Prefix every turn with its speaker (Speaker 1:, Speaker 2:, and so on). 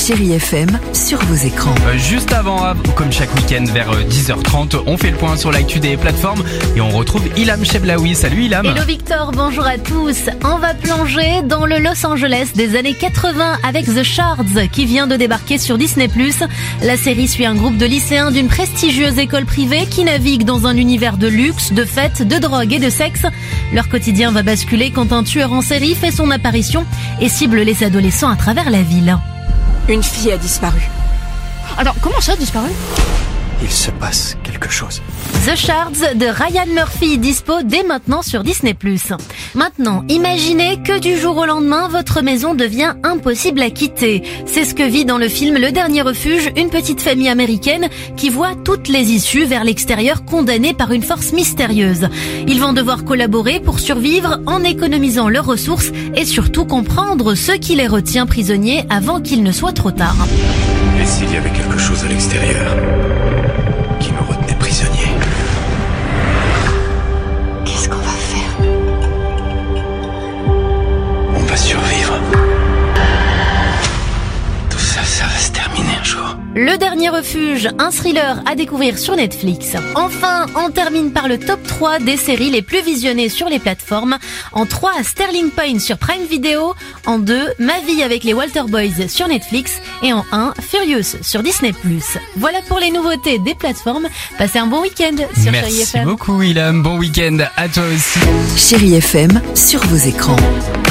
Speaker 1: Chérie FM sur vos écrans.
Speaker 2: Juste avant, comme chaque week-end vers 10h30, on fait le point sur l'actu des plateformes et on retrouve Ilham Cheblaoui. Salut Ilham.
Speaker 3: Hello Victor, bonjour à tous. On va plonger dans le Los Angeles des années 80 avec The Shards qui vient de débarquer sur Disney+. La série suit un groupe de lycéens d'une prestigieuse école privée qui navigue dans un univers de luxe, de fêtes, de drogue et de sexe. Leur quotidien va basculer quand un tueur en série fait son apparition et cible les adolescents à travers la ville.
Speaker 4: Une fille a disparu.
Speaker 3: Alors, comment ça a disparu ?
Speaker 5: Il se passe quelque chose.
Speaker 3: The Shards de Ryan Murphy, dispo dès maintenant sur Disney+. Maintenant, imaginez que du jour au lendemain, votre maison devient impossible à quitter. C'est ce que vit dans le film Le Dernier Refuge une petite famille américaine qui voit toutes les issues vers l'extérieur condamnée par une force mystérieuse. Ils vont devoir collaborer pour survivre en économisant leurs ressources et surtout comprendre ce qui les retient prisonniers avant qu'il ne soit trop tard.
Speaker 5: Et s'il y avait quelque chose à l'extérieur qui me retenait prisonnier?
Speaker 4: Qu'est-ce qu'on va faire?
Speaker 5: On va survivre. Tout ça, ça va se terminer un jour.
Speaker 3: Le Dernier Refuge, un thriller à découvrir sur Netflix. Enfin, on termine par le top 3 des séries les plus visionnées sur les plateformes. En 3, Sterling Point sur Prime Video. En 2, Ma vie avec les Walter Boys sur Netflix. Et en 1, Furious sur Disney+. Voilà pour les nouveautés des plateformes. Passez un bon week-end sur Chérie FM.
Speaker 2: Merci beaucoup Ilham, bon week-end à toi aussi.
Speaker 1: Chérie FM sur vos écrans.